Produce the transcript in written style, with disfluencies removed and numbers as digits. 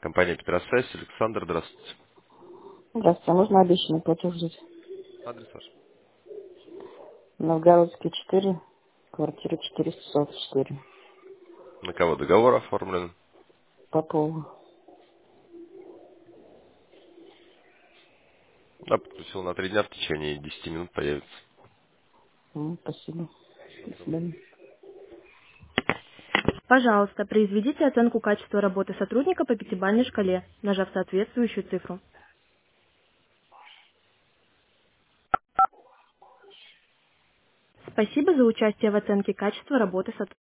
Компания Петросвязь. Александр, здравствуйте. Здравствуйте, а можно обещанный платеж взять? Адрес ваш. Новгородский 4, квартира 444. На кого договор оформлен? Попова. Да, подключил на 3 дня, в течение 10 минут появится. Спасибо. До свидания. Пожалуйста, произведите оценку качества работы сотрудника по пятибалльной шкале, нажав соответствующую цифру. Спасибо за участие в оценке качества работы сотрудника.